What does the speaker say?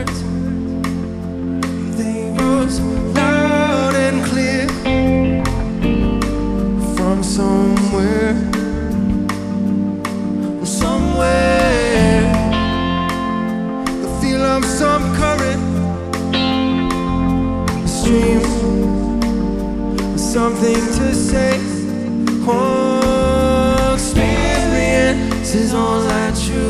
words, they rose loud and clear from somewhere, the feel of some current, a stream, something to say. Oh, experience is all that you